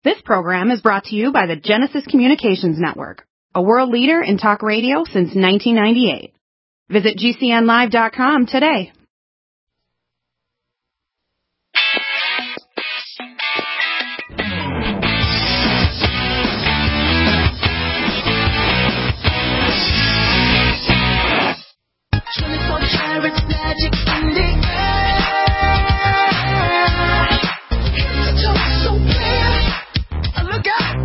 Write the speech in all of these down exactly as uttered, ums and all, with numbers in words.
This program is brought to you by the Genesis Communications Network, a world leader in talk radio since nineteen ninety-eight. Visit G C N live dot com today. twenty-four carats magic in the air. Head to toe so clear. Oh, look out.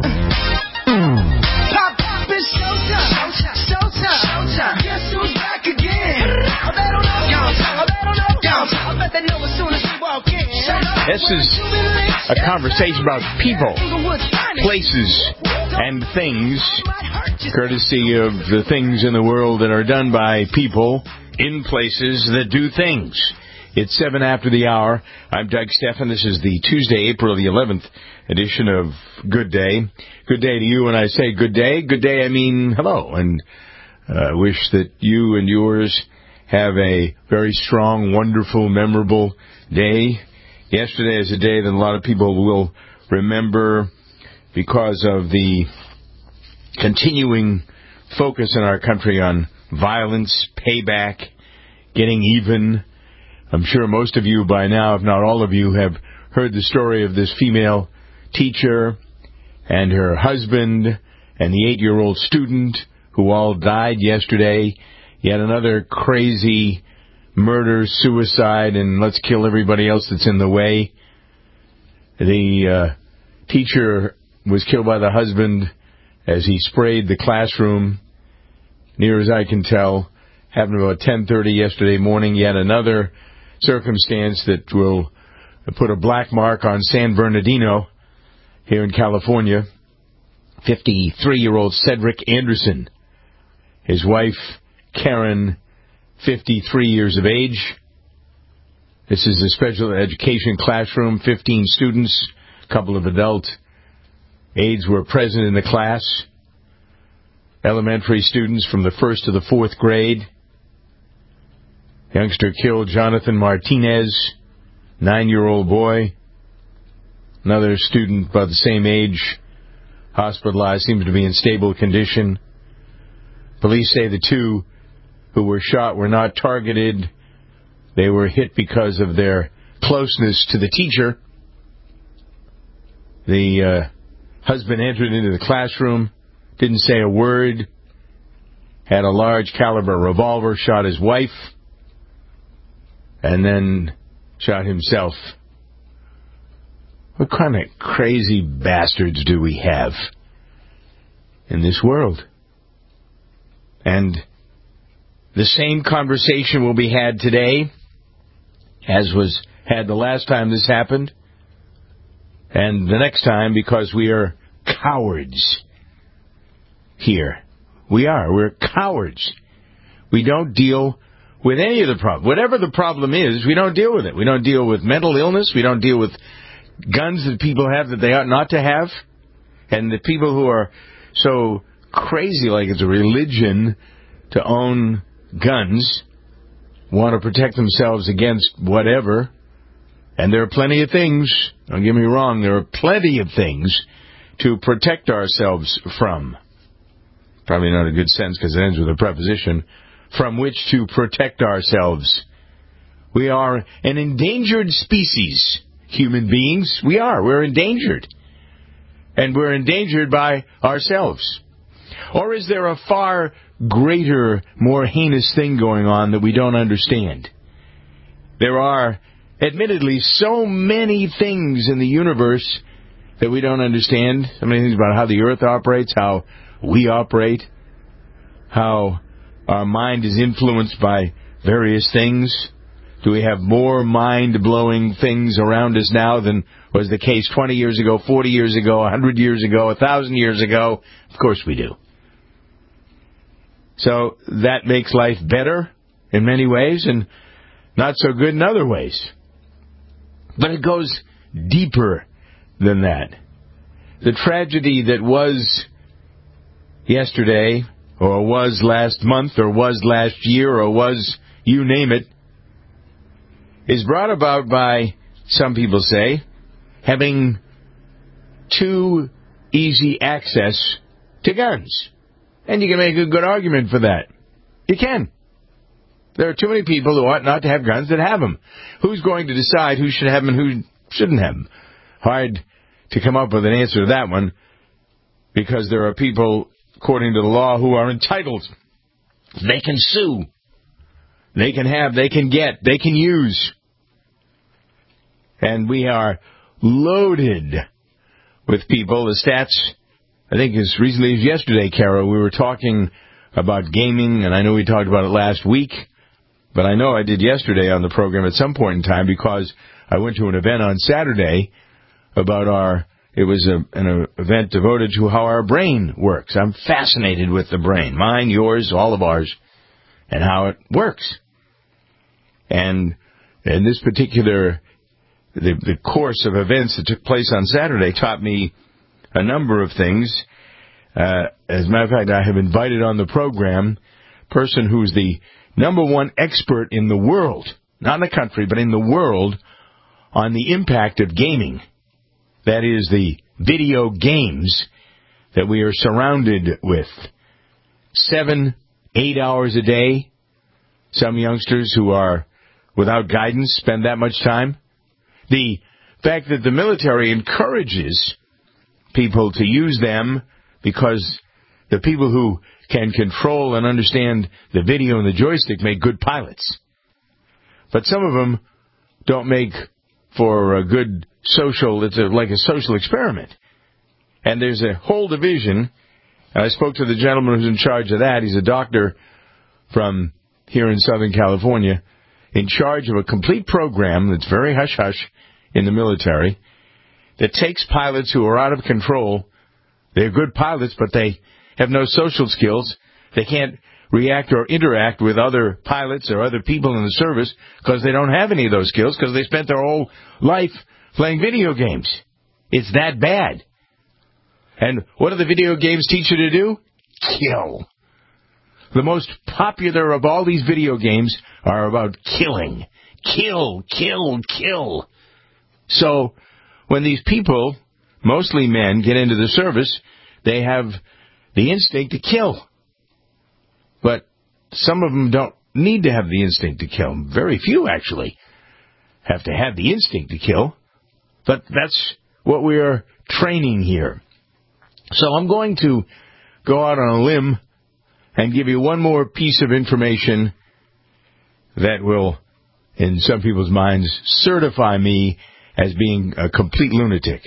Pop, pop, it's showtime. Showtime. Showtime. Guess who's back again? Oh, they don't know. Oh, they don't know. I bet they know as soon as we walk in. This is a conversation about people, places, and things, courtesy of the things in the world that are done by people in places that do things. It's seven after the hour. I'm Doug Stephan. This is the Tuesday, April the eleventh edition of Good Day. Good day to you. When I say good day, good day, I mean hello. And I uh, wish that you and yours have a very strong, wonderful, memorable day. Yesterday is a day that a lot of people will remember because of the continuing focus in our country on violence, payback, getting even. I'm sure most of you by now, if not all of you, have heard the story of this female teacher and her husband and the eight-year-old student who all died yesterday. Yet another crazy murder, suicide, and let's kill everybody else that's in the way. The uh, teacher was killed by the husband as he sprayed the classroom. Near as I can tell, happened about ten thirty yesterday morning. Yet another circumstance that will put a black mark on San Bernardino here in California. fifty-three-year-old Cedric Anderson. His wife, Karen, fifty-three years of age. This is a special education classroom, fifteen students, a couple of adult aides were present in the class. Elementary students from the first to the fourth grade. Youngster killed, Jonathan Martinez, nine-year-old boy. Another student about the same age, hospitalized, seems to be in stable condition. Police say the two who were shot were not targeted. They were hit because of their closeness to the teacher. The uh, husband entered into the classroom, didn't say a word, had a large caliber revolver, shot his wife, and then shot himself. What kind of crazy bastards do we have in this world? And the same conversation will be had today as was had the last time this happened, and the next time, because we are cowards here. We are. We're cowards. We don't deal with any of the problem. Whatever the problem is, we don't deal with it. We don't deal with mental illness. We don't deal with guns that people have that they ought not to have. And the people who are so crazy, like it's a religion, to own guns, want to protect themselves against whatever. And there are plenty of things, don't get me wrong, there are plenty of things to protect ourselves from. Probably not a good sentence because it ends with a preposition. From which to protect ourselves. We are an endangered species, human beings. We are. We're endangered. And we're endangered by ourselves. Or is there a far greater, more heinous thing going on that we don't understand? There are, admittedly, so many things in the universe that we don't understand. So many things about how the earth operates, how we operate, how our mind is influenced by various things. Do we have more mind-blowing things around us now than was the case twenty years ago, forty years ago, one hundred years ago, one thousand years ago? Of course we do. So that makes life better in many ways and not so good in other ways. But it goes deeper than that. The tragedy that was yesterday, or was last month, or was last year, or was you name it, is brought about by, some people say, having too easy access to guns. And you can make a good argument for that. You can. There are too many people who ought not to have guns that have them. Who's going to decide who should have them and who shouldn't have them? Hard to come up with an answer to that one, because there are people, according to the law, who are entitled. They can sue. They can have, they can get, they can use. And we are loaded with people. The stats, I think as recently as yesterday, Carol, we were talking about gaming, and I know we talked about it last week, but I know I did yesterday on the program at some point in time, because I went to an event on Saturday about our, it was a, an event devoted to how our brain works. I'm fascinated with the brain, mine, yours, all of ours, and how it works. And in this particular, the, the course of events that took place on Saturday taught me a number of things. Uh, as a matter of fact, I have invited on the program a person who's the number one expert in the world, not in the country, but in the world, on the impact of gaming. That is, the video games that we are surrounded with. Seven, eight hours a day. Some youngsters who are without guidance spend that much time. The fact that the military encourages people to use them because the people who can control and understand the video and the joystick make good pilots. But some of them don't make for a good social, it's a, like a social experiment. And there's a whole division. I spoke to the gentleman who's in charge of that. He's a doctor from here in Southern California, in charge of a complete program that's very hush-hush in the military, that takes pilots who are out of control. They're good pilots, but they have no social skills. They can't react or interact with other pilots or other people in the service because they don't have any of those skills, because they spent their whole life playing video games. It's that bad. And what do the video games teach you to do? Kill. The most popular of all these video games are about killing. Kill, kill, kill. So when these people, mostly men, get into the service, they have the instinct to kill. But some of them don't need to have the instinct to kill. Very few, actually, have to have the instinct to kill. But that's what we are training here. So I'm going to go out on a limb and give you one more piece of information that will, in some people's minds, certify me as being a complete lunatic.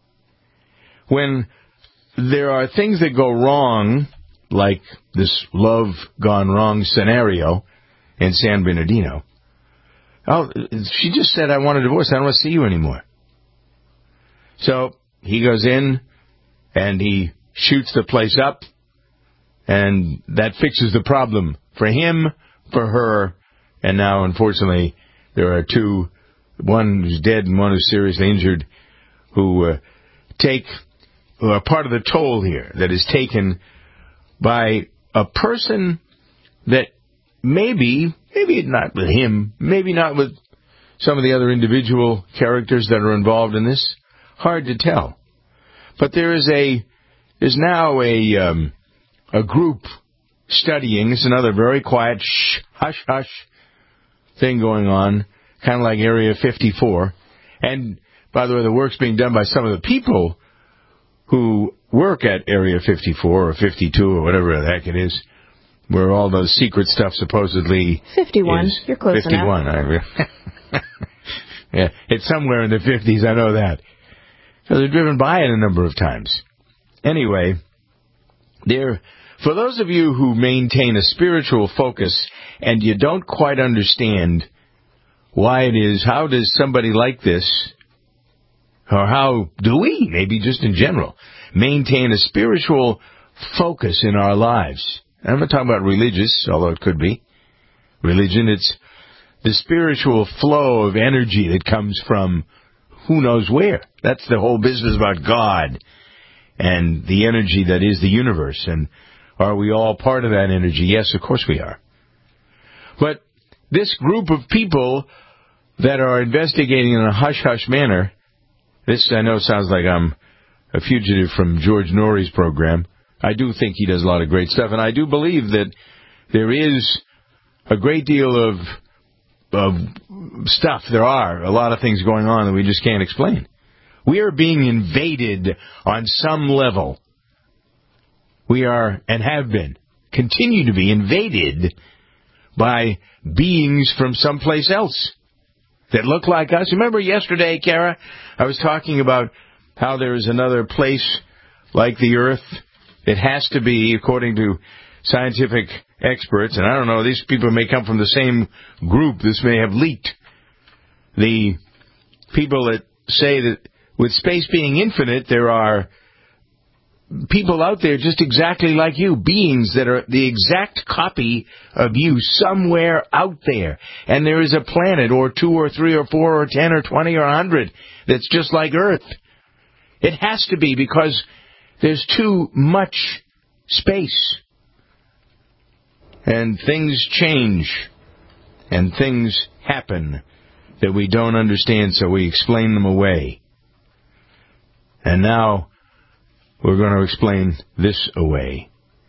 When there are things that go wrong, like this love gone wrong scenario in San Bernardino, oh, she just said, I want a divorce. I don't want to see you anymore. So he goes in and he shoots the place up, and that fixes the problem for him, for her, and now, unfortunately, there are two, one who's dead and one who's seriously injured, who uh, take who are part of the toll here that is taken by a person that maybe, maybe not with him, maybe not with some of the other individual characters that are involved in this. Hard to tell. But there is a, there's now a, um, a group studying. It's another very quiet, shh, hush, hush thing going on, kind of like Area fifty-four. And, by the way, the work's being done by some of the people who work at Area fifty-four or fifty-two or whatever the heck it is, where all those secret stuff supposedly fifty-one. Is. You're close fifty-one. enough. I, yeah, it's somewhere in the fifties, I know that. Because they've driven by it a number of times. Anyway, there, for those of you who maintain a spiritual focus and you don't quite understand why it is, how does somebody like this, or how do we, maybe just in general, maintain a spiritual focus in our lives? I'm not talking about religious, although it could be. Religion, it's the spiritual flow of energy that comes from who knows where. That's the whole business about God and the energy that is the universe. And are we all part of that energy? Yes, of course we are. But this group of people that are investigating in a hush-hush manner, this I know sounds like I'm a fugitive from George Norrie's program. I do think he does a lot of great stuff, and I do believe that there is a great deal of of stuff. There are a lot of things going on that we just can't explain. We are being invaded on some level. We are, and have been, continue to be invaded by beings from someplace else that look like us. Remember yesterday, Kara, I was talking about how there is another place like the Earth. It has to be, according to scientific experts, and I don't know, these people may come from the same group. This may have leaked. The people that say that with space being infinite, there are people out there just exactly like you, beings that are the exact copy of you somewhere out there. And there is a planet or two or three or four or ten or twenty or a hundred that's just like Earth. It has to be, because there's too much space. And things change. And things happen that we don't understand, so we explain them away. And now we're going to explain this away.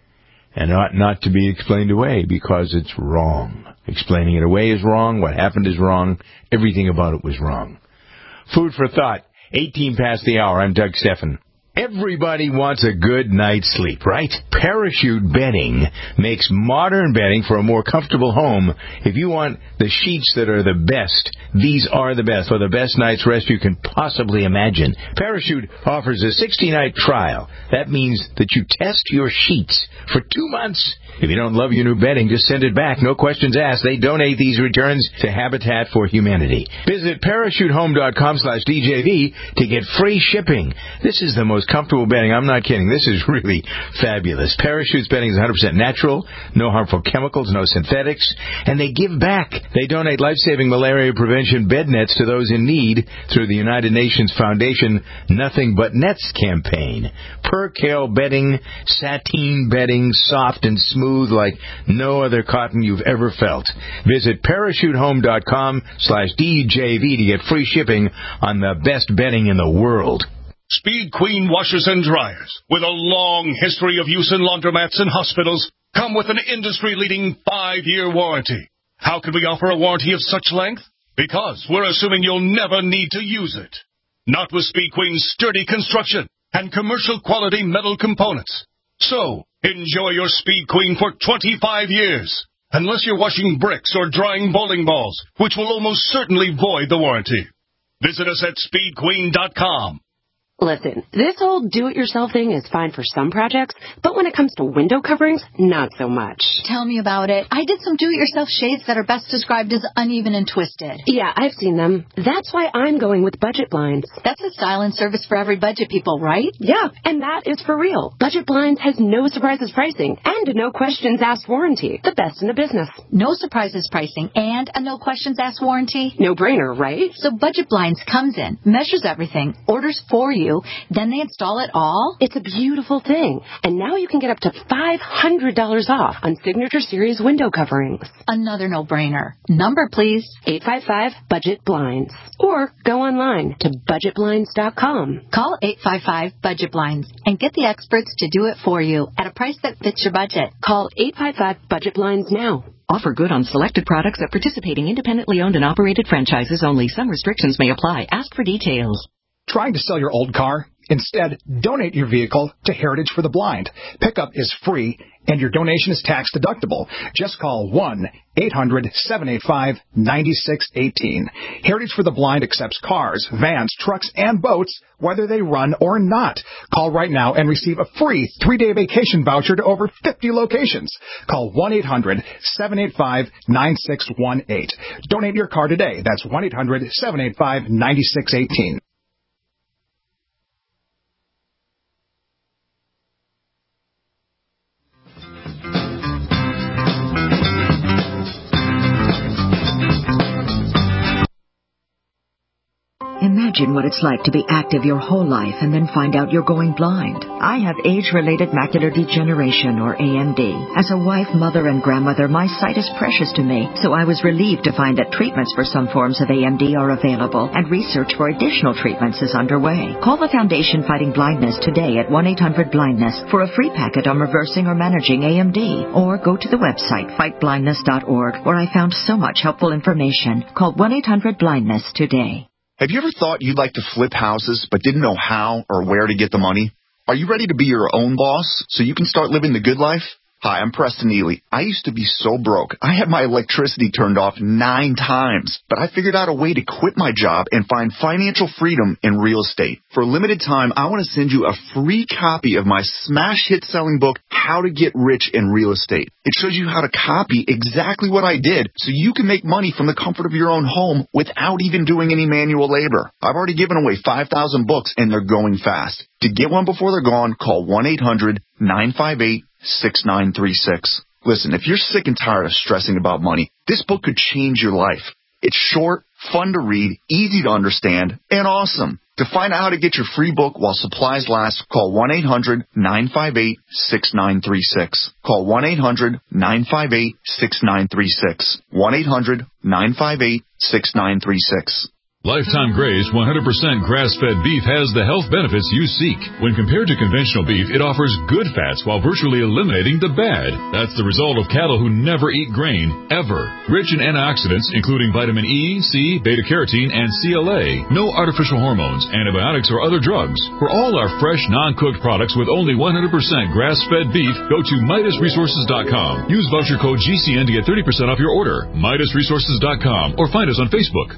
And ought not to be explained away, because it's wrong. Explaining it away is wrong. What happened is wrong. Everything about it was wrong. Food for thought. eighteen past the hour. I'm Doug Steffen. Everybody wants a good night's sleep, right? Parachute Bedding makes modern bedding for a more comfortable home. If you want the sheets that are the best, these are the best, for the best night's rest you can possibly imagine. Parachute offers a sixty-night trial. That means that you test your sheets for two months. If you don't love your new bedding, just send it back. No questions asked. They donate these returns to Habitat for Humanity. Visit parachutehome.com slash DJV to get free shipping. This is the most comfortable bedding. I'm not kidding. This is really fabulous. Parachute's bedding is one hundred percent natural, no harmful chemicals, no synthetics, and they give back. They donate life-saving malaria prevention bed nets to those in need through the United Nations Foundation Nothing But Nets campaign. Percale bedding, sateen bedding, soft and smooth like no other cotton you've ever felt. Visit parachutehome.com slash DJV to get free shipping on the best bedding in the world. Speed Queen washers and dryers, with a long history of use in laundromats and hospitals, come with an industry-leading five-year warranty. How can we offer a warranty of such length? Because we're assuming you'll never need to use it. Not with Speed Queen's sturdy construction and commercial-quality metal components. So, enjoy your Speed Queen for twenty-five years, unless you're washing bricks or drying bowling balls, which will almost certainly void the warranty. Visit us at speed queen dot com. Listen, this whole do-it-yourself thing is fine for some projects, but when it comes to window coverings, not so much. Tell me about it. I did some do-it-yourself shades that are best described as uneven and twisted. Yeah, I've seen them. That's why I'm going with Budget Blinds. That's a style and service for every budget people, right? Yeah, and that is for real. Budget Blinds has no surprises pricing and a no questions asked warranty. The best in the business. No surprises pricing and a no questions asked warranty? No brainer, right? So Budget Blinds comes in, measures everything, orders for you, then they install it all? It's a beautiful thing. And now you can get up to five hundred dollars off on Signature Series window coverings. Another no-brainer. Number, please. eight five five budget blinds. Or go online to budget blinds dot com. Call eight five five budget blinds and get the experts to do it for you at a price that fits your budget. Call eight five five budget blinds now. Offer good on selected products at participating independently owned and operated franchises only. Some restrictions may apply. Ask for details. Trying to sell your old car? Instead, donate your vehicle to Heritage for the Blind. Pickup is free, and your donation is tax deductible. Just call one eight hundred seven eight five nine six one eight. Heritage for the Blind accepts cars, vans, trucks, and boats, whether they run or not. Call right now and receive a free three-day vacation voucher to over fifty locations. Call one eight hundred seven eight five nine six one eight. Donate your car today. That's one eight hundred seven eight five nine six one eight. Imagine Imagine what it's like to be active your whole life and then find out you're going blind. I have age-related macular degeneration, or A M D. As a wife, mother, and grandmother, my sight is precious to me, so I was relieved to find that treatments for some forms of A M D are available, and research for additional treatments is underway. Call the Foundation Fighting Blindness today at one eight hundred blindness for a free packet on reversing or managing A M D, or go to the website fight blindness dot org, where I found so much helpful information. Call one eight hundred blindness today. Have you ever thought you'd like to flip houses but didn't know how or where to get the money? Are you ready to be your own boss so you can start living the good life? Hi, I'm Preston Neely. I used to be so broke. I had my electricity turned off nine times, but I figured out a way to quit my job and find financial freedom in real estate. For a limited time, I want to send you a free copy of my smash hit selling book, How to Get Rich in Real Estate. It shows you how to copy exactly what I did so you can make money from the comfort of your own home without even doing any manual labor. I've already given away five thousand books and they're going fast. To get one before they're gone, call one eight hundred nine five eight six nine three six. Listen, if you're sick and tired of stressing about money, this book could change your life. It's short, fun to read, easy to understand, and awesome. To find out how to get your free book while supplies last, call one eight hundred nine five eight six nine three six. Call one eight hundred nine five eight six nine three six. one eight hundred nine five eight six nine three six. Lifetime Graze one hundred percent grass-fed beef has the health benefits you seek. When compared to conventional beef, it offers good fats while virtually eliminating the bad. That's the result of cattle who never eat grain, ever. Rich in antioxidants, including vitamin E, C, beta-carotene, and C L A. No artificial hormones, antibiotics, or other drugs. For all our fresh, non-cooked products with only one hundred percent grass-fed beef, go to Midas Resources dot com. Use voucher code G C N to get thirty percent off your order. Midas Resources dot com, or find us on Facebook.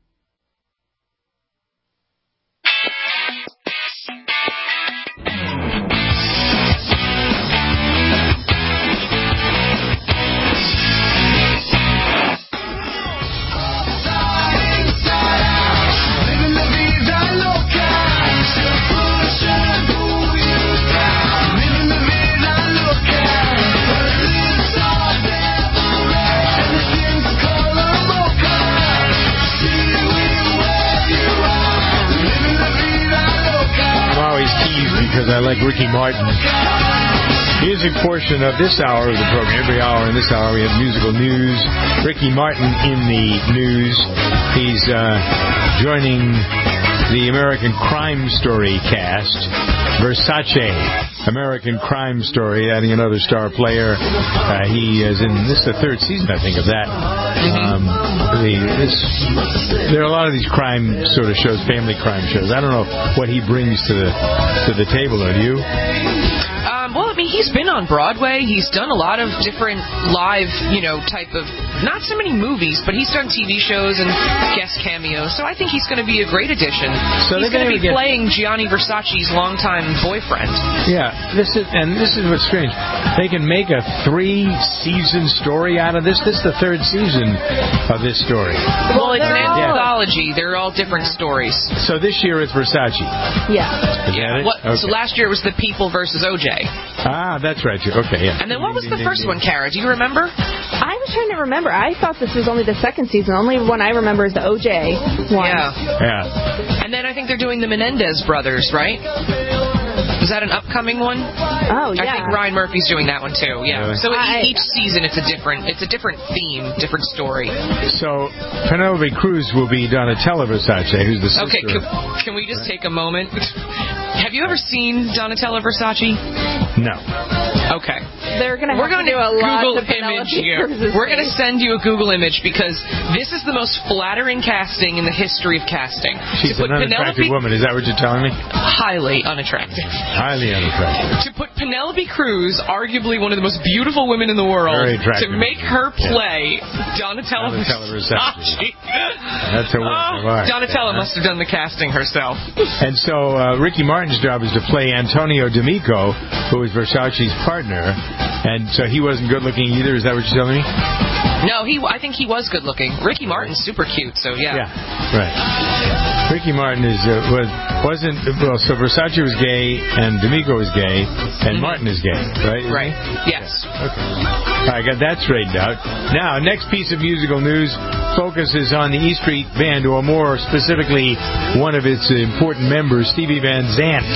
Because I like Ricky Martin. Music portion of this hour of the program. Every hour in this hour we have musical news. Ricky Martin in the news. He's uh, joining the American Crime Story cast. Versace, American Crime Story, adding another star player. Uh, he is in, this is the third season, I think, of that. Um, the, this, there are a lot of these crime sort of shows, family crime shows. I don't know what he brings to the to the table, or do you? Um, well, I mean, he's been on Broadway. He's done a lot of different live, you know, type of, not so many movies, but he's done T V shows and guest cameos. So I think he's going to be a great addition. So he's going to be get... playing Gianni Versace's longtime boyfriend. Yeah, this is, and this is what's strange. They can make a three-season story out of this. This is the third season of this story. Well, it's an anthology. They're all different stories. So this year it's Versace. Yeah. Is yeah. that it? What, okay. So last year it was The People versus O J. Ah, that's right. Okay, yeah. And then what was the first one, Kara? Do you remember? I was trying to remember. I thought this was only the second season. The only one I remember is the O J one. Yeah. Yeah. And then I think they're doing the Menendez brothers, right? Is that an upcoming one? Oh, yeah. I think Ryan Murphy's doing that one too. Yeah. Really? So I, each season it's a different it's a different theme, different story. So Penelope Cruz will be Donatella Versace, who's the sister. Okay, can, can we just take a moment? Have you ever seen Donatella Versace? No. Okay. They're gonna have We're going to do a lot Google to image here. We're going to send you a Google image because this is the most flattering casting in the history of casting. She's an unattractive Penelope, woman. Is that what you're telling me? Highly unattractive. Highly unattractive. To put Penelope Cruz, arguably one of the most beautiful women in the world, Very attractive. to make her play yeah. Donatella, Donatella Versace. That's a word oh, of art. Donatella yeah. must have done the casting herself. And so uh, Ricky Martin's job is to play Antonio D'Amico, who is Versace's partner. And so he wasn't good looking either. Is that what you're telling me? No, he. I think he was good looking. Ricky Martin's super cute, so yeah. Yeah, right. Ricky Martin is uh, was wasn't well. So Versace was gay, and D'Amico was gay, and mm-hmm. Martin is gay, right? Right. Yes. Okay. I got that straightened out. Now, next piece of musical news focuses on the E Street Band, or more specifically, one of its important members, Stevie Van Zandt,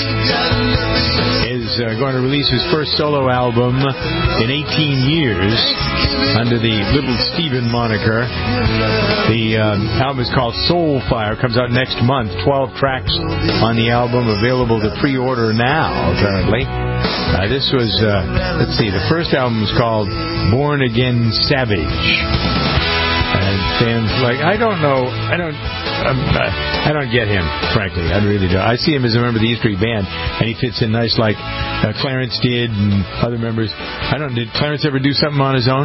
is uh, going to release his first solo album in eighteen years under the Little Steven moniker. The um, album is called Soulfire. Comes out next month. twelve tracks on the album, available to pre-order now, apparently. Uh, this was, uh, let's see, the first album was called Born Again Savage. And fans like, I don't know, I don't, um, I don't get him, frankly. I really don't. I see him as a member of the E Street Band, and he fits in nice like uh, Clarence did and other members. I don't, did Clarence ever do something on his own?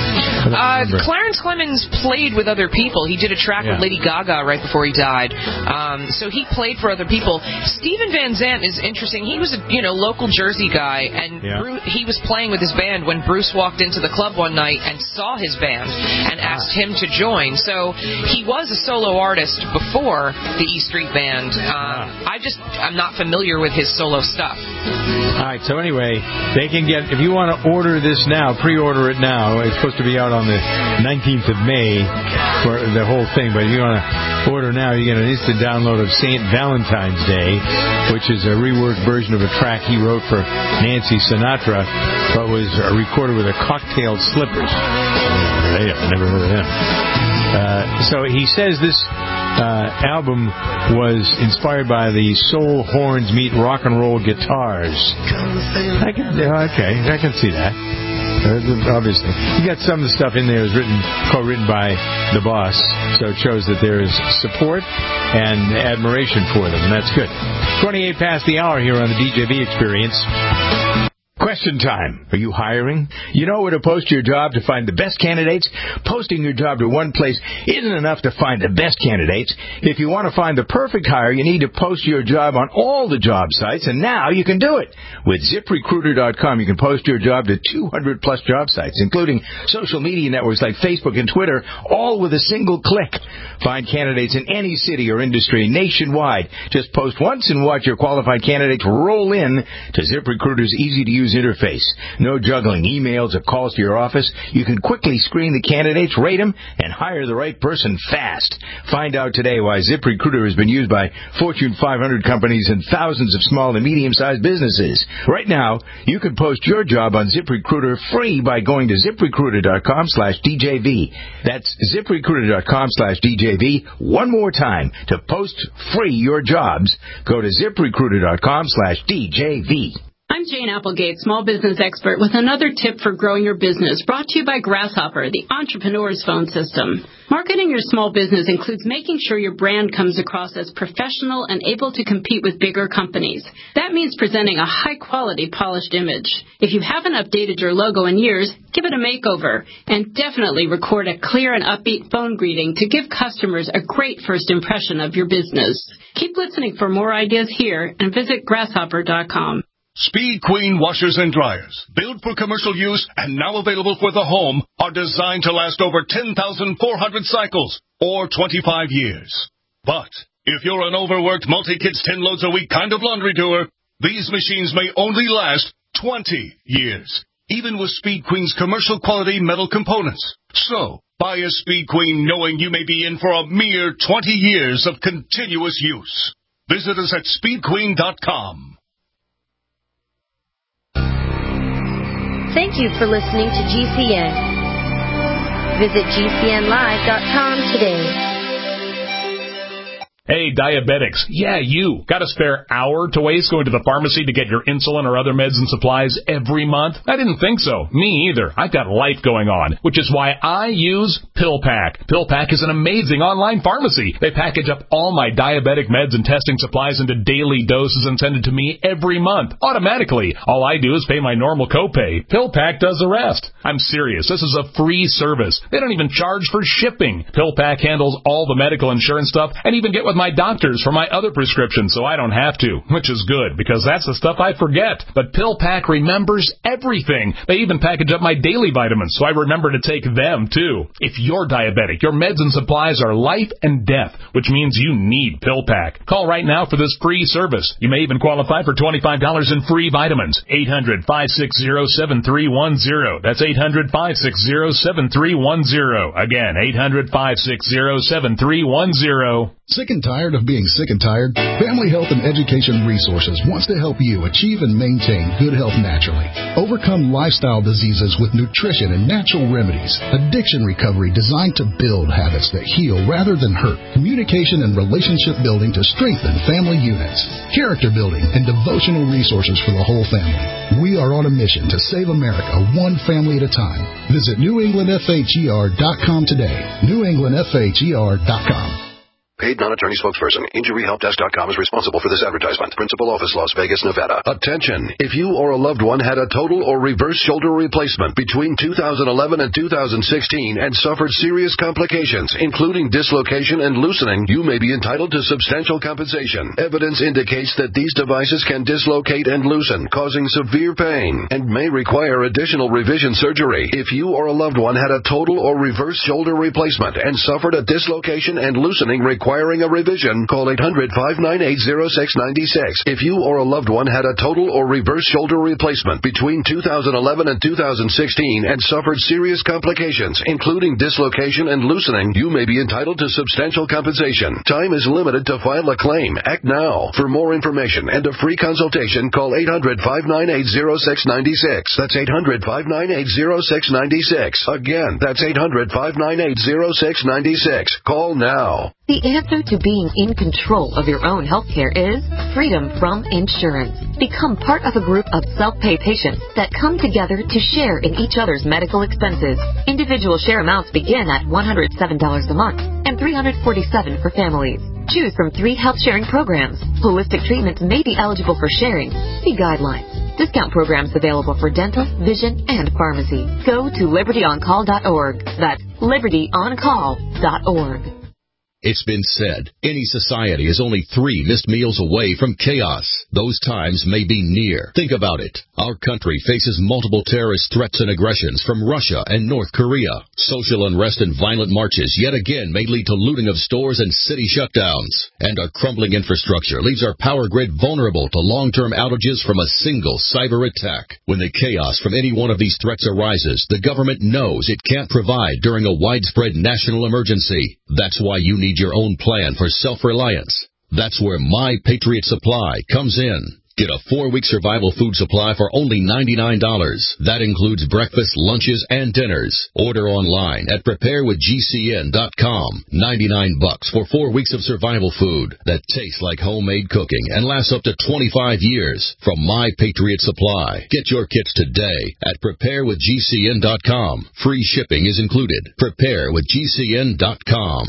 Uh, Clarence Clemens played with other people. He did a track yeah. with Lady Gaga right before he died. Um, so he played for other people. Stephen Van Zandt is interesting. He was a you know local Jersey guy, and yeah. Bruce, he was playing with his band when Bruce walked into the club one night and saw his band and asked him to join. So he was a solo artist before the E Street Band. Um, I just I'm not familiar with his solo stuff. All right. So anyway, they can get if you want to order this now, pre-order it now. It's supposed to be out on the nineteenth of May for the whole thing, but if you want to order now, you get an instant download of Saint Valentine's Day, which is a reworked version of a track he wrote for Nancy Sinatra, but was recorded with a Cocktail Slippers. Hey, I've never heard of them. Uh, so he says this uh, album was inspired by the soul horns meet rock and roll guitars. I can, okay, I can see that. Uh, obviously, you got some of the stuff in there is written, co-written by the boss, so it shows that there is support and admiration for them, and that's good. twenty-eight past the hour here on the D J V Experience. Question time. Are you hiring? You know where to post your job to find the best candidates? Posting your job to one place isn't enough to find the best candidates. If you want to find the perfect hire, you need to post your job on all the job sites, and now you can do it. With zip recruiter dot com, you can post your job to two hundred plus job sites, including social media networks like Facebook and Twitter, all with a single click. Find candidates in any city or industry nationwide. Just post once and watch your qualified candidates roll in to ZipRecruiter's easy-to-use interface. No juggling emails or calls to your office. You can quickly screen the candidates, rate them, and hire the right person fast. Find out today why ZipRecruiter has been used by Fortune five hundred companies and thousands of small and medium-sized businesses. Right now, you can post your job on ZipRecruiter free by going to zip recruiter dot com slash D J V. That's zip recruiter dot com slash D J V. One more time. To post free your jobs, go to zip recruiter dot com slash D J V. I'm Jane Applegate, small business expert, with another tip for growing your business, brought to you by Grasshopper, the entrepreneur's phone system. Marketing your small business includes making sure your brand comes across as professional and able to compete with bigger companies. That means presenting a high-quality, polished image. If you haven't updated your logo in years, give it a makeover, and definitely record a clear and upbeat phone greeting to give customers a great first impression of your business. Keep listening for more ideas here and visit grasshopper dot com. Speed Queen washers and dryers, built for commercial use and now available for the home, are designed to last over ten thousand four hundred cycles, or twenty-five years. But if you're an overworked multi-kids ten loads a week kind of laundry doer, these machines may only last twenty years, even with Speed Queen's commercial quality metal components. So, buy a Speed Queen knowing you may be in for a mere twenty years of continuous use. Visit us at speed queen dot com. Thank you for listening to G C N. Visit G C N live dot com today. Hey, diabetics. Yeah, you. Got a spare hour to waste going to the pharmacy to get your insulin or other meds and supplies every month? I didn't think so. Me either. I've got life going on, which is why I use PillPack. PillPack is an amazing online pharmacy. They package up all my diabetic meds and testing supplies into daily doses and send it to me every month, automatically. All I do is pay my normal copay. PillPack does the rest. I'm serious. This is a free service. They don't even charge for shipping. PillPack handles all the medical insurance stuff and even get with my my doctors for my other prescriptions so I don't have to, which is good because that's the stuff I forget. But PillPack remembers everything. They even package up my daily vitamins so I remember to take them too. If you're diabetic, your meds and supplies are life and death, which means you need PillPack. Call right now for this free service. You may even qualify for twenty-five dollars in free vitamins. eight hundred, five six zero, seven three one zero. That's eight hundred, five six zero, seven three one zero. Again, eight hundred, five six zero, seven three one zero. Sick and tired of being sick and tired? Family Health and Education Resources wants to help you achieve and maintain good health naturally. Overcome lifestyle diseases with nutrition and natural remedies. Addiction recovery designed to build habits that heal rather than hurt. Communication and relationship building to strengthen family units. Character building and devotional resources for the whole family. We are on a mission to save America one family at a time. Visit New England F H E R dot com today. New England F H E R dot com. Paid non-attorney spokesperson. Injury Help Desk dot com is responsible for this advertisement. Principal office, Las Vegas, Nevada. Attention! If you or a loved one had a total or reverse shoulder replacement between two thousand eleven and two thousand sixteen and suffered serious complications, including dislocation and loosening, you may be entitled to substantial compensation. Evidence indicates that these devices can dislocate and loosen, causing severe pain, and may require additional revision surgery. If you or a loved one had a total or reverse shoulder replacement and suffered a dislocation and loosening required Requiring a revision, call eight hundred, five nine eight, zero six nine six. If you or a loved one had a total or reverse shoulder replacement between two thousand eleven and two thousand sixteen and suffered serious complications, including dislocation and loosening, you may be entitled to substantial compensation. Time is limited to file a claim. Act now. For more information and a free consultation, call eight hundred, five nine eight, zero six nine six. That's eight hundred, five nine eight, zero six nine six. Again, that's eight hundred, five nine eight, zero six nine six. Call now. The answer to being in control of your own healthcare is freedom from insurance. Become part of a group of self-pay patients that come together to share in each other's medical expenses. Individual share amounts begin at one hundred seven dollars a month and three hundred forty-seven dollars for families. Choose from three health sharing programs. Holistic treatments may be eligible for sharing. See guidelines. Discount programs available for dental, vision, and pharmacy. Go to liberty on call dot org. That's liberty on call dot org. It's been said, any society is only three missed meals away from chaos. Those times may be near. Think about it. Our country faces multiple terrorist threats and aggressions from Russia and North Korea. Social unrest and violent marches yet again may lead to looting of stores and city shutdowns. And our crumbling infrastructure leaves our power grid vulnerable to long-term outages from a single cyber attack. When the chaos from any one of these threats arises, the government knows it can't provide during a widespread national emergency. That's why you need your own plan for self-reliance. That's where My Patriot Supply comes in. Get a four-week survival food supply for only ninety-nine dollars. That includes breakfast, lunches, and dinners. Order online at prepare with G C N dot com. ninety-nine bucks for four weeks of survival food that tastes like homemade cooking and lasts up to twenty-five years from My Patriot Supply. Get your kits today at prepare with G C N dot com. Free shipping is included. prepare with G C N dot com.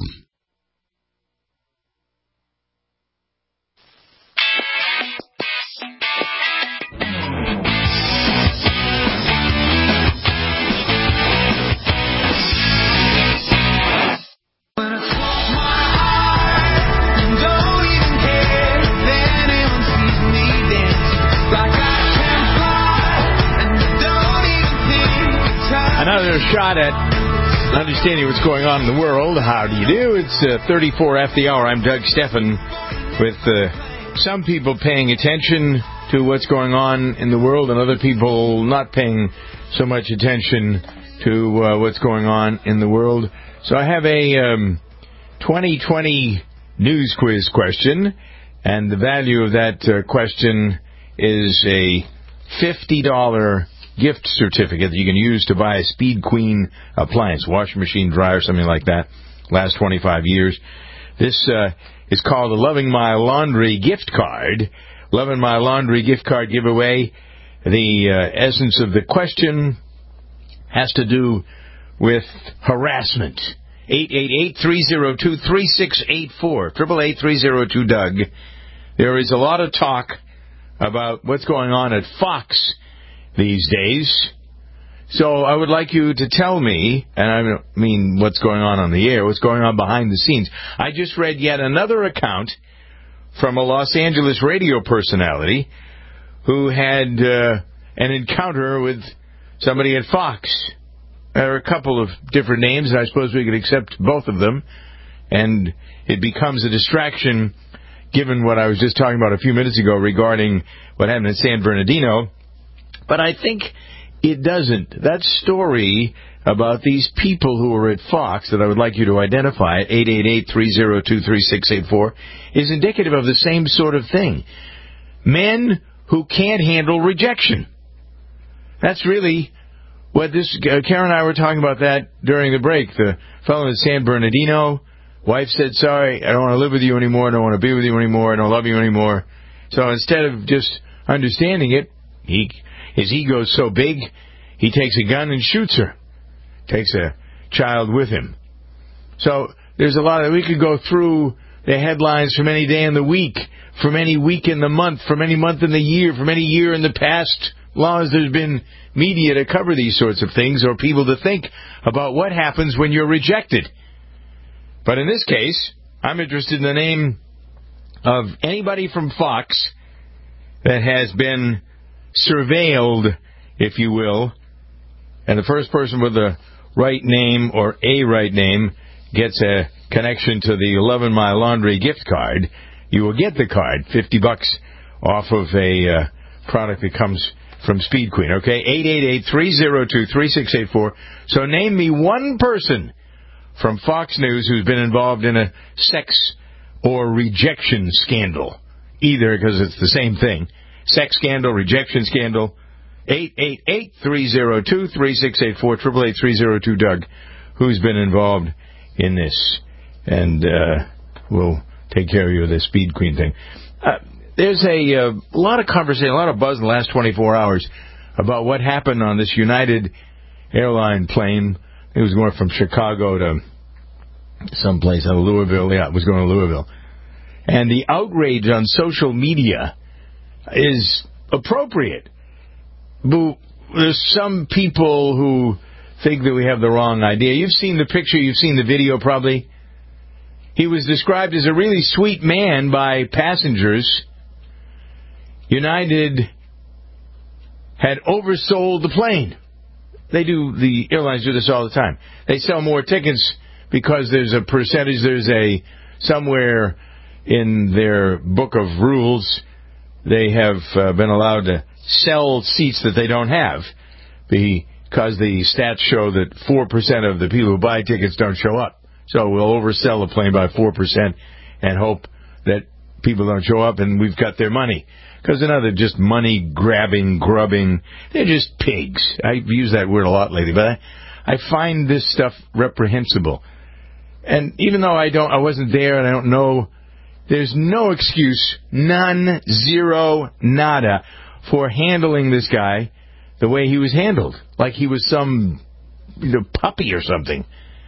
Another shot at understanding what's going on in the world. How do you do? It's uh, thirty-four after the hour. I'm Doug Steffen with uh, some people paying attention to what's going on in the world and other people not paying so much attention to uh, what's going on in the world. So I have a um, twenty twenty news quiz question, and the value of that uh, question is a fifty dollars gift certificate that you can use to buy a Speed Queen appliance, washing machine, dryer, something like that, last twenty-five years. This uh, is called a Loving My Laundry gift card. Loving My Laundry gift card giveaway. The uh, essence of the question has to do with harassment. eight eight eight, three oh two, three six eight four, eight eight eight, three oh two, Doug. There is a lot of talk about what's going on at Fox these days. So I would like you to tell me, and I don't mean what's going on on the air, what's going on behind the scenes. I just read yet another account from a Los Angeles radio personality who had uh, an encounter with somebody at Fox. There are a couple of different names, and I suppose we could accept both of them, and it becomes a distraction given what I was just talking about a few minutes ago regarding what happened in San Bernardino. But I think it doesn't. That story about these people who were at Fox that I would like you to identify at eight eight eight, three oh two, three six eight four is indicative of the same sort of thing. Men who can't handle rejection. That's really what this... Uh, Karen and I were talking about that during the break. The fellow in San Bernardino, wife said, sorry, I don't want to live with you anymore, I don't want to be with you anymore, I don't love you anymore. So instead of just understanding it, he... his ego's so big, he takes a gun and shoots her. Takes a child with him. So there's a lot of... we could go through the headlines from any day in the week, from any week in the month, from any month in the year, from any year in the past, as long as there's been media to cover these sorts of things or people to think about what happens when you're rejected. But in this case, I'm interested in the name of anybody from Fox that has been surveilled, if you will, and the first person with the right name or a right name gets a connection to the eleven mile Laundry gift card. You will get the card, fifty bucks off of a uh, product that comes from Speed Queen, okay? eight eight eight, three oh two, three six eight four. So name me one person from Fox News who's been involved in a sex or rejection scandal. Either, because it's the same thing. Sex scandal, rejection scandal. eight eight eight, three oh two, three six eight four, eight eight eight, three oh two, Doug, who's been involved in this. And uh, we'll take care of you with this Speed Queen thing. Uh, there's a, uh, a lot of conversation, a lot of buzz in the last twenty-four hours about what happened on this United airline plane. It was going from Chicago to someplace out of Louisville. Yeah, it was going to Louisville. And the outrage on social media is appropriate. But there's some people who think that we have the wrong idea. You've seen the picture, you've seen the video probably. He was described as a really sweet man by passengers. United had oversold the plane. They do, the airlines do this all the time. They sell more tickets because there's a percentage, there's a, somewhere in their book of rules, they have uh, been allowed to sell seats that they don't have because the stats show that four percent of the people who buy tickets don't show up. So we'll oversell the plane by four percent and hope that people don't show up and we've got their money. Because they're not just money-grabbing, grubbing. They're just pigs. I've used that word a lot lately, but I, I find this stuff reprehensible. And even though I don't, I wasn't there and I don't know, there's no excuse, none, zero, nada, for handling this guy the way he was handled, like he was some, you know, puppy or something.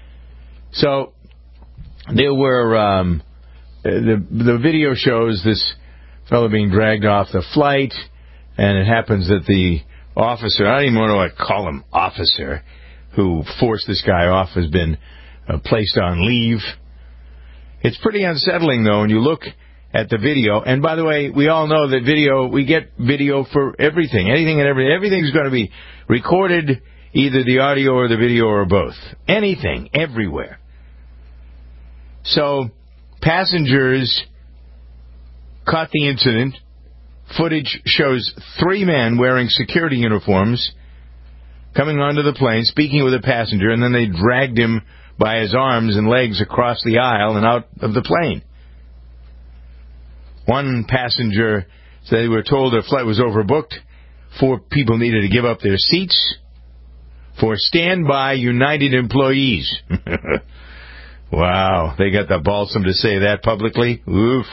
So there were um, the the video shows this fellow being dragged off the flight, and it happens that the officer, I don't even want to call him officer, who forced this guy off has been uh, placed on leave. It's pretty unsettling, though, when you look at the video. And by the way, we all know that video, we get video for everything. Anything and everything. Everything's going to be recorded, either the audio or the video or both. Anything, everywhere. So, passengers caught the incident. Footage shows three men wearing security uniforms coming onto the plane, speaking with a passenger, and then they dragged him by his arms and legs across the aisle and out of the plane. One passenger said they were told their flight was overbooked. Four people needed to give up their seats for standby United employees. Wow, they got the balsam to say that publicly? Oof.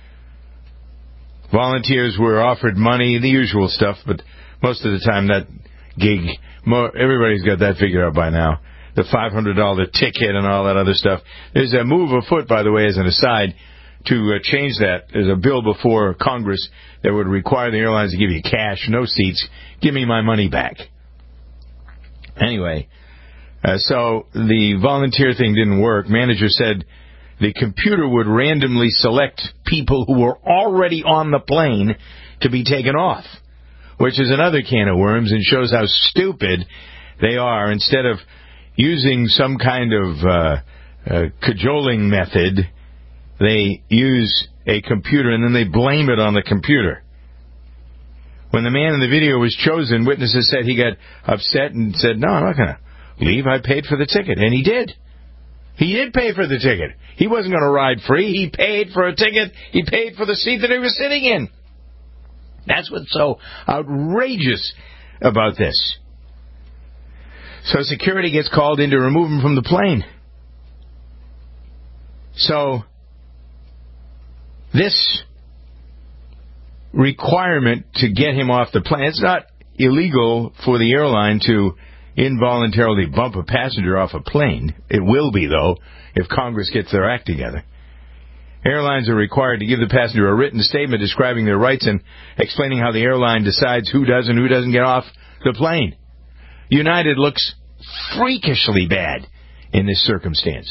Volunteers were offered money, the usual stuff, but most of the time that gig, more, everybody's got that figured out by now. The five hundred dollars ticket and all that other stuff. There's a move afoot, by the way, as an aside, to uh, change that. There's a bill before Congress that would require the airlines to give you cash, no seats. Give me my money back. Anyway, uh, so the volunteer thing didn't work. Manager said the computer would randomly select people who were already on the plane to be taken off, which is another can of worms and shows how stupid they are. Instead of using some kind of uh, uh, cajoling method, they use a computer and then they blame it on the computer. When the man in the video was chosen, witnesses said he got upset and said, no, I'm not going to leave. I paid for the ticket. And he did. He did pay for the ticket. He wasn't going to ride free. He paid for a ticket. He paid for the seat that he was sitting in. That's what's so outrageous about this. So security gets called in to remove him from the plane. So this requirement to get him off the plane, it's not illegal for the airline to involuntarily bump a passenger off a plane. It will be, though, if Congress gets their act together. Airlines are required to give the passenger a written statement describing their rights and explaining how the airline decides who does and who doesn't get off the plane. United looks freakishly bad in this circumstance.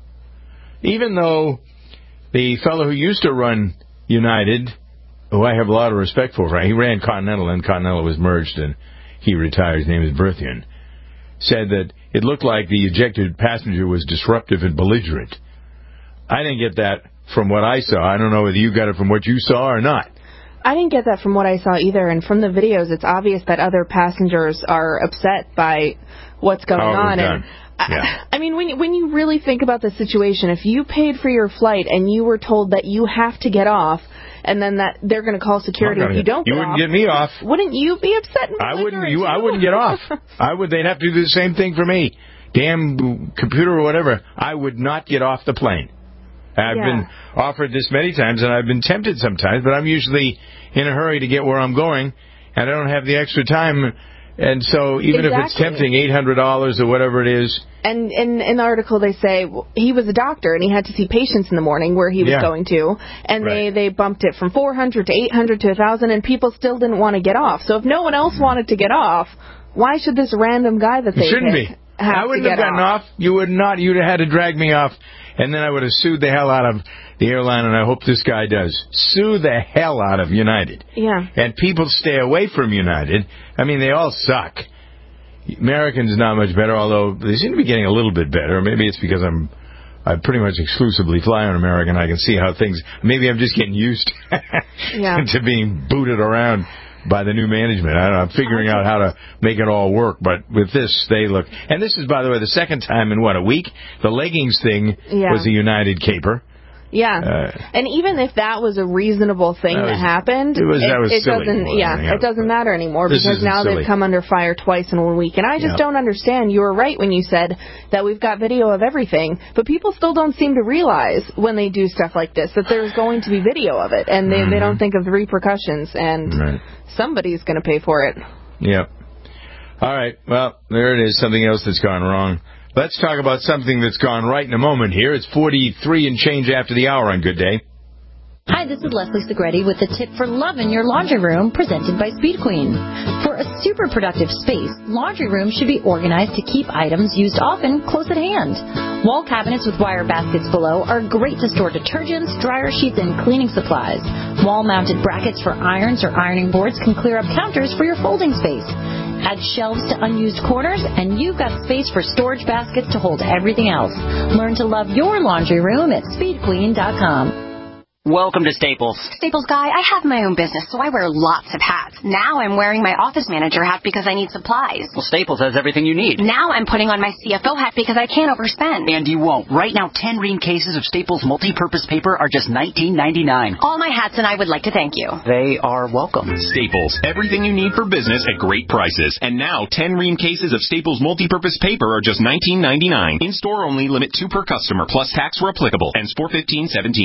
Even though the fellow who used to run United, who I have a lot of respect for, right? He ran Continental, and Continental was merged, and he retired. His name is Berthian. Said that it looked like the ejected passenger was disruptive and belligerent. I didn't get that from what I saw. I don't know whether you got it from what you saw or not. I didn't get that from what I saw either, and from the videos, it's obvious that other passengers are upset by what's going How it was on. done. And Yeah. I, I mean, when you, when you really think about the situation, if you paid for your flight and you were told that you have to get off, and then that they're going to call security if you don't You get wouldn't off, get me off. wouldn't you be upset? And I wouldn't. You. I wouldn't get off. I would. They'd have to do the same thing for me. Damn computer or whatever. I would not get off the plane. I've Yeah. been offered this many times, and I've been tempted sometimes, but I'm usually in a hurry to get where I'm going, and I don't have the extra time. And so even if it's Exactly. tempting, eight hundred dollars or whatever it is. And in, in the article, they say well, he was a doctor and he had to see patients in the morning where he was Yeah. going to, and Right. they, they bumped it from four hundred to eight hundred to one thousand, and people still didn't want to get off. So if no one else wanted to get off, why should this random guy that It they shouldn't pick be. have I wouldn't to have get gotten off. You would not. You'd have had to drag me off, and then I would have sued the hell out of the airline, and I hope this guy does. Sue the hell out of United. Yeah. And people stay away from United. I mean, they all suck. American's not much better, although they seem to be getting a little bit better. Maybe it's because I'm I pretty much exclusively fly on American. I can see how things... Maybe I'm just getting used Yeah. to being booted around by the new management. I don't know. I'm figuring out how to make it all work. But with this, they look... And this is, by the way, the second time in, what, a week? The leggings thing Yeah. was a United caper. Yeah, Uh, and even if that was a reasonable thing That that, was- happened, it was- that was it silly doesn't. more than Yeah, anything it else, doesn't matter anymore this because isn't now silly. they've come under fire twice in one week, and I just Yeah. don't understand. You were right when you said that we've got video of everything, but people still don't seem to realize when they do stuff like this that there's going to be video of it, and they Mhm. they don't think of the repercussions, and Right. somebody's going to pay for it. Yep. All right. Well, there it is. Something else that's gone wrong. Let's talk about something that's gone right in a moment here. It's forty-three and change after the hour on Good Day. Hi, this is Leslie Segretti with the tip for love in your laundry room presented by Speed Queen. For a super productive space, laundry rooms should be organized to keep items used often close at hand. Wall cabinets with wire baskets below are great to store detergents, dryer sheets, and cleaning supplies. Wall-mounted brackets for irons or ironing boards can clear up counters for your folding space. Add shelves to unused corners, and you've got space for storage baskets to hold everything else. Learn to love your laundry room at speed queen dot com. Welcome to Staples. Staples guy, I have my own business, so I wear lots of hats. Now I'm wearing my office manager hat because I need supplies. Well, Staples has everything you need. Now I'm putting on my C F O hat because I can't overspend. And you won't. Right now, ten ream cases of Staples multi-purpose paper are just nineteen ninety-nine. All my hats, and I would like to thank you. They are welcome. Staples, everything you need for business at great prices. And now, ten ream cases of Staples multi-purpose paper are just nineteen ninety-nine. In-store only, limit two per customer, plus tax where applicable. Ends four fifteen seventeen.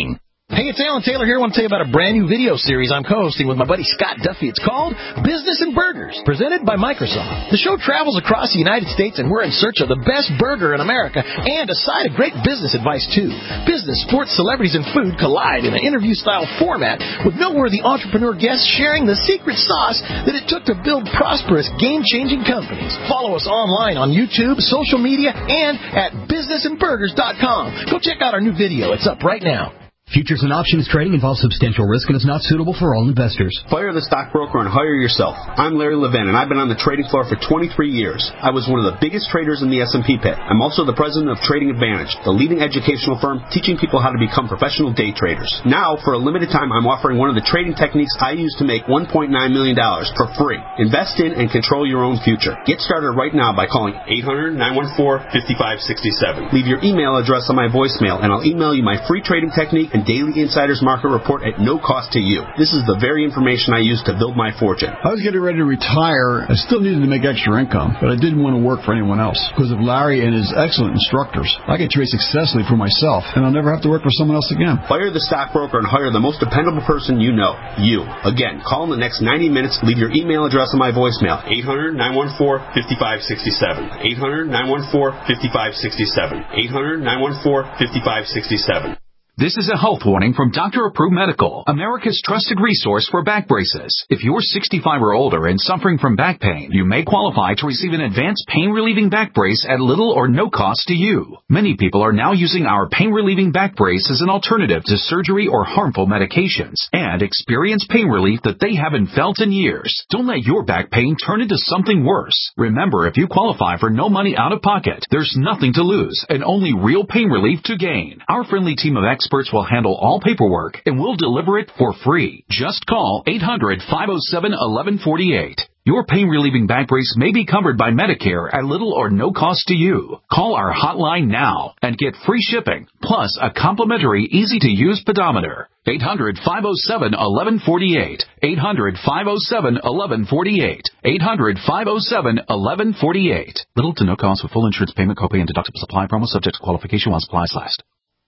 Hey, it's Alan Taylor here. I want to tell you about a brand new video series I'm co-hosting with my buddy Scott Duffy. It's called Business and Burgers, presented by Microsoft. The show travels across the United States, and we're in search of the best burger in America and a side of great business advice, too. Business, sports, celebrities, and food collide in an interview-style format with noteworthy entrepreneur guests sharing the secret sauce that it took to build prosperous, game-changing companies. Follow us online on YouTube, social media, and at business and burgers dot com. Go check out our new video. It's up right now. Futures and options trading involves substantial risk and is not suitable for all investors. Fire the stockbroker and hire yourself. I'm Larry Levin, and I've been on the trading floor for twenty-three years. I was one of the biggest traders in the S and P pit. I'm also the president of Trading Advantage, the leading educational firm teaching people how to become professional day traders. Now, for a limited time, I'm offering one of the trading techniques I use to make one point nine million dollars for free. Invest in and control your own future. Get started right now by calling eight hundred, nine one four, five five six seven. Leave your email address on my voicemail, and I'll email you my free trading technique and daily insiders market report at no cost to you. This is the very information I use to build my fortune. I was getting ready to retire. I still needed to make extra income, but I didn't want to work for anyone else. Because of Larry and his excellent instructors, I can trade successfully for myself, and I'll never have to work for someone else again. Fire the stockbroker and hire the most dependable person you know. You. Again, call in the next ninety minutes. Leave your email address on my voicemail. eight hundred, nine one four, five five six seven. eight hundred, nine one four, five five six seven. eight hundred, nine one four, five five six seven. This is a health warning from Doctor Approved Medical, America's trusted resource for back braces. If you're sixty-five or older and suffering from back pain, you may qualify to receive an advanced pain-relieving back brace at little or no cost to you. Many people are now using our pain-relieving back brace as an alternative to surgery or harmful medications and experience pain relief that they haven't felt in years. Don't let your back pain turn into something worse. Remember, if you qualify for no money out of pocket, there's nothing to lose and only real pain relief to gain. Our friendly team of experts Experts will handle all paperwork and will deliver it for free. Just call eight hundred, five oh seven, eleven forty-eight. Your pain-relieving back brace may be covered by Medicare at little or no cost to you. Call our hotline now and get free shipping, plus a complimentary, easy-to-use pedometer. eight hundred, five oh seven, eleven forty-eight. eight hundred, five oh seven, eleven forty-eight. eight hundred, five oh seven, eleven forty-eight. Little to no cost with full insurance payment, copay, and deductible supply promo subject to qualification while supplies last.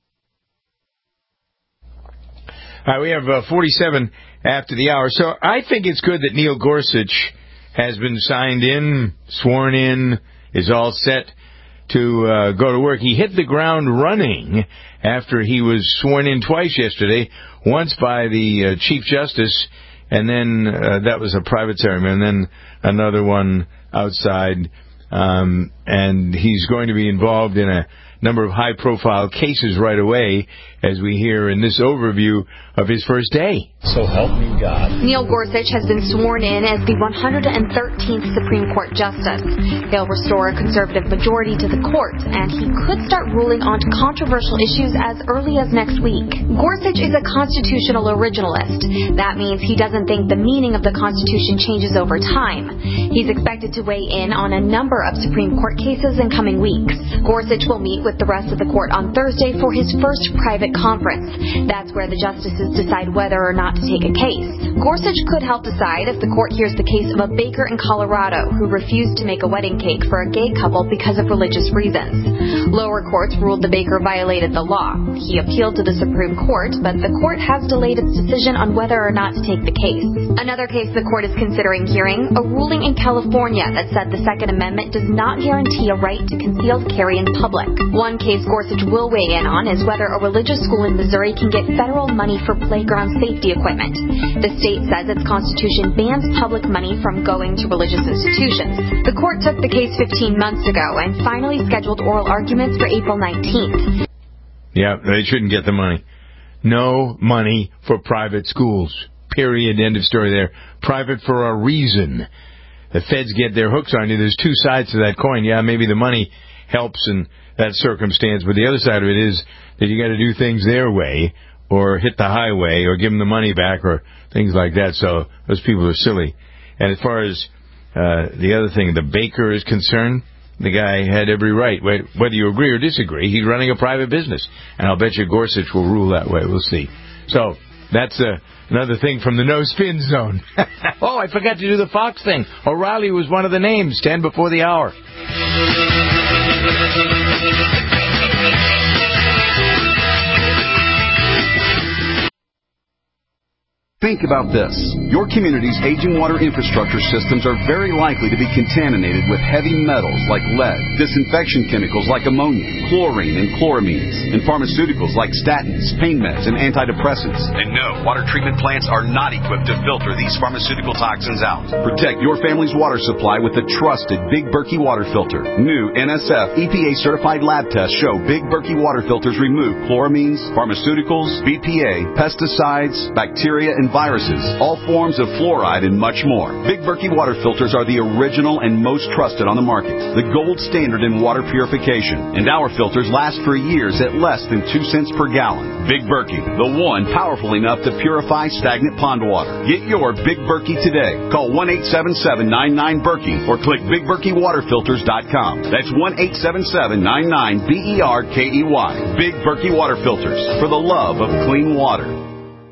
All right, we have uh, forty-seven after the hour. So I think it's good that Neil Gorsuch has been signed in, sworn in, is all set to uh, go to work. He hit the ground running after he was sworn in twice yesterday, once by the uh, Chief Justice, and then uh, that was a private ceremony, and then another one outside. Um, and he's going to be involved in a number of high-profile cases right away, as we hear in this overview of his first day. So help me God. Neil Gorsuch has been sworn in as the one hundred thirteenth Supreme Court Justice. He'll restore a conservative majority to the court, and he could start ruling on controversial issues as early as next week. Gorsuch is a constitutional originalist. That means he doesn't think the meaning of the Constitution changes over time. He's expected to weigh in on a number of Supreme Court cases in coming weeks. Gorsuch will meet with the rest of the court on Thursday for his first private conference. That's where the justices decide whether or not to take a case. Gorsuch could help decide if the court hears the case of a baker in Colorado who refused to make a wedding cake for a gay couple because of religious reasons. Lower courts ruled the baker violated the law. He appealed to the Supreme Court, but the court has delayed its decision on whether or not to take the case. Another case the court is considering hearing, a ruling in California that said the Second Amendment does not guarantee a right to concealed carry in public. One case Gorsuch will weigh in on is whether a religious school in Missouri can get federal money for playground safety equipment. The state says its constitution bans public money from going to religious institutions. The court took the case fifteen months ago and finally scheduled oral arguments for April nineteenth. Yeah, they shouldn't get the money. No money for private schools. Period. End of story there. Private for a reason. The feds get their hooks on you. There's two sides to that coin. Yeah, maybe the money helps in that circumstance, but the other side of it is that you got to do things their way, or hit the highway, or give them the money back, or things like that. So those people are silly. And as far as uh, the other thing, the baker is concerned, the guy had every right. Whether you agree or disagree, he's running a private business. And I'll bet you Gorsuch will rule that way. We'll see. So that's uh, another thing from the No Spin Zone. Oh, I forgot to do the Fox thing. O'Reilly was one of the names, ten before the hour. Think about this. Your community's aging water infrastructure systems are very likely to be contaminated with heavy metals like lead, disinfection chemicals like ammonia, chlorine and chloramines, and pharmaceuticals like statins, pain meds, and antidepressants. And no, water treatment plants are not equipped to filter these pharmaceutical toxins out. Protect your family's water supply with the trusted Big Berkey water filter. New N S F E P A-certified lab tests show Big Berkey water filters remove chloramines, pharmaceuticals, B P A, pesticides, bacteria, and viruses, all forms of fluoride, and much more. Big Berkey water filters are the original and most trusted on the market, the gold standard in water purification, and our filters last for years at less than two cents per gallon. Big Berkey, the one powerful enough to purify stagnant pond water. Get your Big Berkey today. Call one eight seven seven, nine nine, Berkey or click big berkey water filters dot com. That's one eight seven seven, nine nine, B E R K E Y. Big Berkey water filters, for the love of clean water.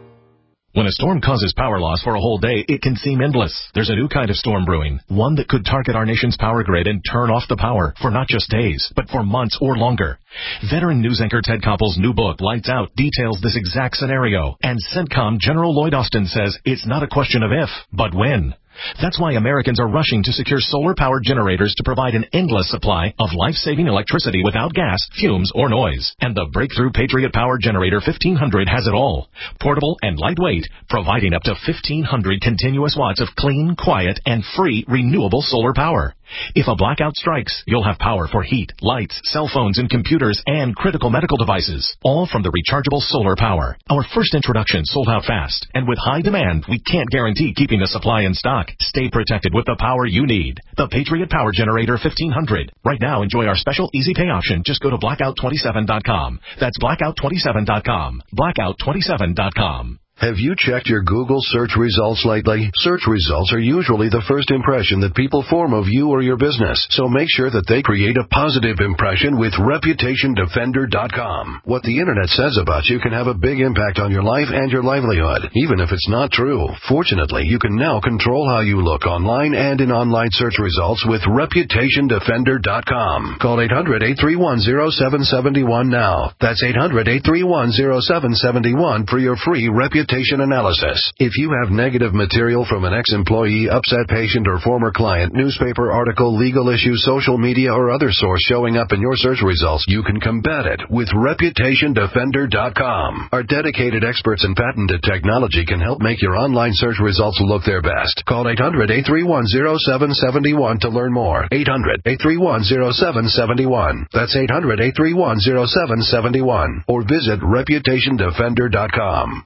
When a storm causes power loss for a whole day, it can seem endless. There's a new kind of storm brewing, one that could target our nation's power grid and turn off the power for not just days, but for months or longer. Veteran news anchor Ted Koppel's new book, Lights Out, details this exact scenario. And CENTCOM General Lloyd Austin says it's not a question of if, but when. That's why Americans are rushing to secure solar-powered generators to provide an endless supply of life-saving electricity without gas, fumes, or noise. And the breakthrough Patriot Power Generator fifteen hundred has it all. Portable and lightweight, providing up to fifteen hundred continuous watts of clean, quiet, and free renewable solar power. If a blackout strikes, you'll have power for heat, lights, cell phones, and computers, and critical medical devices, all from the rechargeable solar power. Our first introduction sold out fast, and with high demand, we can't guarantee keeping the supply in stock. Stay protected with the power you need. The Patriot Power Generator fifteen hundred. Right now, enjoy our special easy pay option. Just go to blackout twenty-seven dot com. That's blackout twenty-seven dot com. blackout twenty-seven dot com. Have you checked your Google search results lately? Search results are usually the first impression that people form of you or your business, so make sure that they create a positive impression with reputation defender dot com. What the internet says about you can have a big impact on your life and your livelihood, even if it's not true. Fortunately, you can now control how you look online and in online search results with reputation defender dot com. Call eight hundred, eight three one, zero seven seven one now. That's eight hundred, eight three one, zero seven seven one for your free reputation analysis. If you have negative material from an ex-employee, upset patient, or former client, newspaper article, legal issue, social media, or other source showing up in your search results, you can combat it with reputation defender dot com. Our dedicated experts in patented technology can help make your online search results look their best. Call eight hundred, eight three one, zero seven seven one to learn more. eight hundred, eight three one, zero seven seven one. That's eight hundred, eight three one, zero seven seven one. Or visit reputation defender dot com.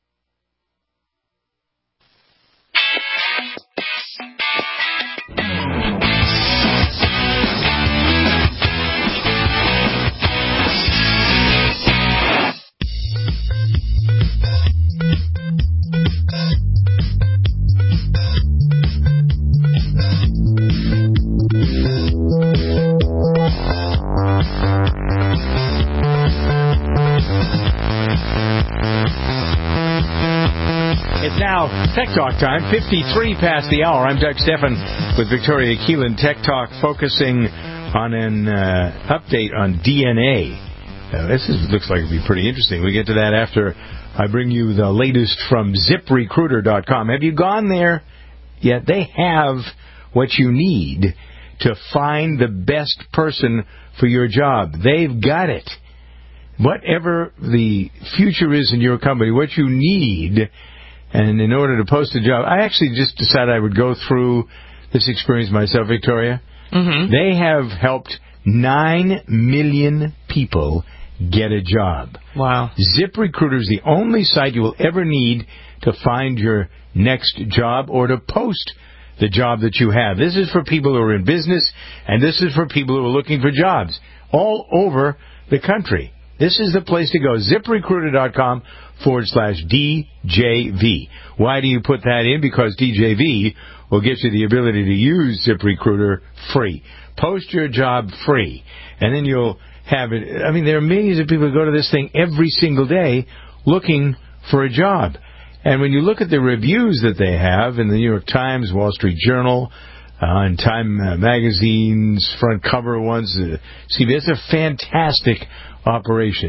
It's now Tech Talk time, fifty-three past the hour. I'm Doug Stephan with Victoria Keelan. Tech Talk focusing on an uh, update on D N A. Uh, this is, looks like it'll be pretty interesting. We get to that after I bring you the latest from zip recruiter dot com. Have you gone there yet? They have what you need to find the best person for your job. They've got it. Whatever the future is in your company, what you need. And in order to post a job, I actually just decided I would go through this experience myself, Victoria. Mm-hmm. They have helped nine million people get a job. Wow. ZipRecruiter is the only site you will ever need to find your next job or to post the job that you have. This is for people who are in business, and this is for people who are looking for jobs all over the country. This is the place to go. ZipRecruiter.com forward slash DJV. Why do you put that in? Because D J V will get you the ability to use ZipRecruiter free. Post your job free. And then you'll have it. I mean, there are millions of people who go to this thing every single day looking for a job. And when you look at the reviews that they have in the New York Times, Wall Street Journal, uh, and Time uh, Magazine's front cover ones, uh, see, it's a fantastic operation.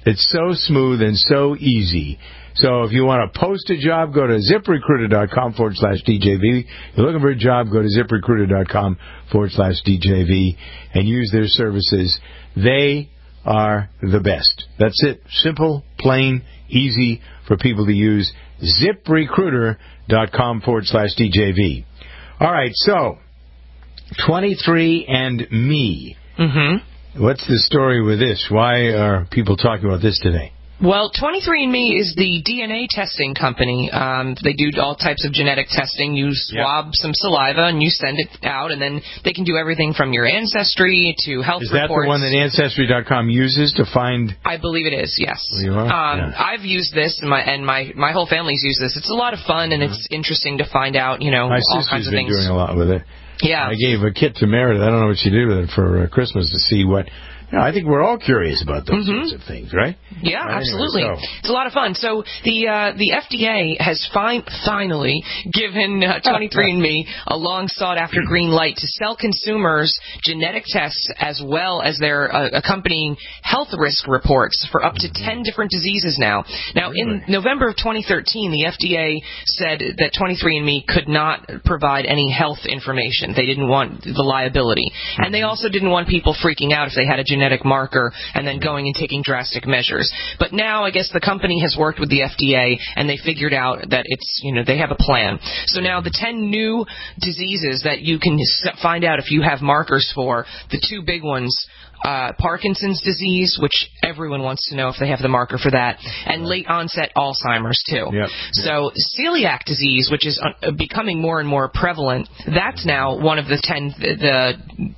It's so smooth and so easy. So if you want to post a job, go to ZipRecruiter.com forward slash DJV. You're looking for a job, go to ZipRecruiter.com forward slash DJV and use their services. They are the best. That's it. Simple, plain, easy for people to use. ZipRecruiter.com forward slash DJV. All right, so twenty-three and me. Mm-hmm. What's the story with this? Why are people talking about this today? Well, twenty-three and me is the D N A testing company. Um, they do all types of genetic testing. You swab yep. some saliva and you send it out, and then they can do everything from your ancestry to health is reports. Is that the one that Ancestry dot com uses to find? I believe it is, yes. Well, you are? Um, yeah. I've used this, and my and my, my whole family's used this. It's a lot of fun, and it's interesting to find out, you know, my all kinds of been things. doing a lot with it. Yeah. I gave a kit to Meredith. I don't know what she did with it for uh, Christmas to see what... You know, I think we're all curious about those mm-hmm. sorts of things, right? Yeah, right, absolutely. anyway, so. It's a lot of fun. So the uh, the F D A has fi- finally given uh, twenty-three and me a long sought-after green light to sell consumers genetic tests as well as their uh, accompanying health risk reports for up to ten different diseases now. Now, in November of twenty thirteen, the F D A said that twenty-three and me could not provide any health information. They didn't want the liability. And they also didn't want people freaking out if they had a genetic marker and then going and taking drastic measures. But now I guess the company has worked with the F D A and they figured out that it's, you know, they have a plan. So now the ten new diseases that you can find out if you have markers for, the two big ones, uh, Parkinson's disease, which everyone wants to know if they have the marker for that, and late onset Alzheimer's too. Yep. So celiac disease, which is uh, becoming more and more prevalent, that's now one of the ten, the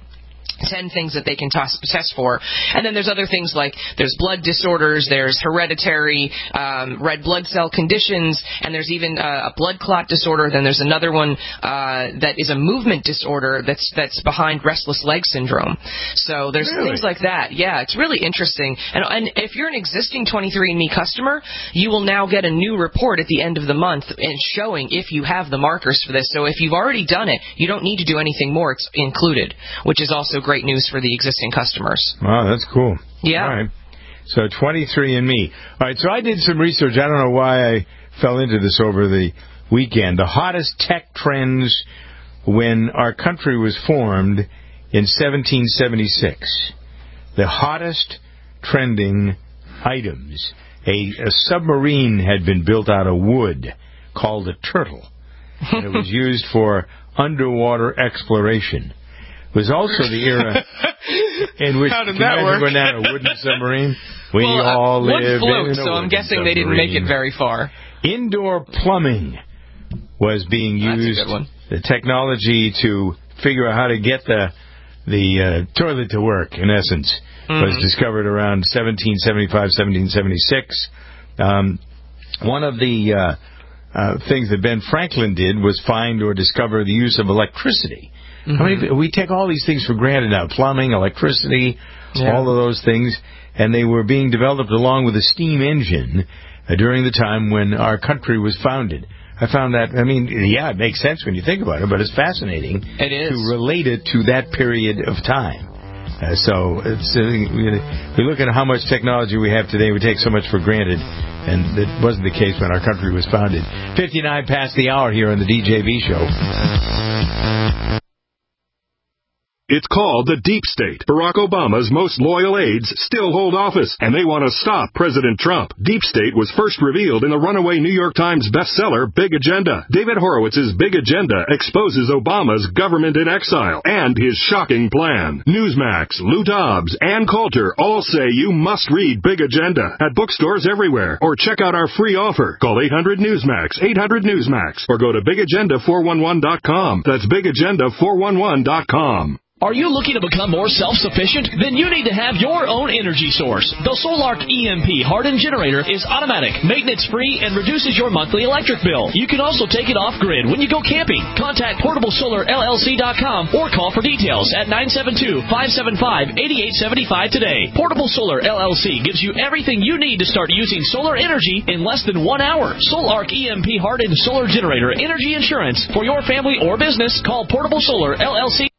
ten things that they can toss, test for. And then there's other things like there's blood disorders, there's hereditary um, red blood cell conditions, and there's even uh, a blood clot disorder. Then there's another one uh, that is a movement disorder that's that's behind restless leg syndrome. So there's really? things like that. Yeah, it's really interesting. And, and if you're an existing twenty-three and me customer, you will now get a new report at the end of the month and showing if you have the markers for this. So if you've already done it, you don't need to do anything more. It's included, which is also great news for the existing customers. Wow, that's cool. Yeah. All right. So twenty-three and me. All right, so I did some research. I don't know why I fell into this over the weekend. The hottest tech trends when our country was formed in seventeen seventy-six. The hottest trending items. A, a submarine had been built out of wood called a turtle. And it was used for underwater exploration. It was also the era in which... How did that work? Going down a wooden submarine. We well, all uh, lived float, in a so I'm guessing submarine. they didn't make it very far. Indoor plumbing was being used. That's a good one. The technology to figure out how to get the the uh, toilet to work, in essence, mm-hmm. was discovered around seventeen seventy-five, seventeen seventy-six. Um, one of the uh, uh, things that Ben Franklin did was find or discover the use of electricity. Mm-hmm. I mean, we take all these things for granted now, plumbing, electricity, yeah. all of those things, and they were being developed along with a steam engine uh, during the time when our country was founded. I found that, I mean, yeah, it makes sense when you think about it, but it's fascinating it is. to relate it to that period of time. Uh, so it's, uh, we look at how much technology we have today, we take so much for granted, and it wasn't the case when our country was founded. fifty-nine past the hour here on the D J V Show. It's called the Deep State. Barack Obama's most loyal aides still hold office, and they want to stop President Trump. Deep State was first revealed in the runaway New York Times bestseller, Big Agenda. David Horowitz's Big Agenda exposes Obama's government in exile and his shocking plan. Newsmax, Lou Dobbs, Ann Coulter all say you must read Big Agenda at bookstores everywhere, or check out our free offer. Call eight hundred Newsmax, eight hundred Newsmax, or go to big agenda four one one dot com. That's big agenda four one one dot com. Are you looking to become more self-sufficient? Then you need to have your own energy source. The Solark E M P hardened generator is automatic, maintenance-free, and reduces your monthly electric bill. You can also take it off-grid when you go camping. Contact portable solar L L C dot com or call for details at nine seven two, five seven five, eight eight seven five today. Portable Solar L L C gives you everything you need to start using solar energy in less than one hour. Solark E M P hardened solar generator energy insurance for your family or business. Call Portable Solar L L C.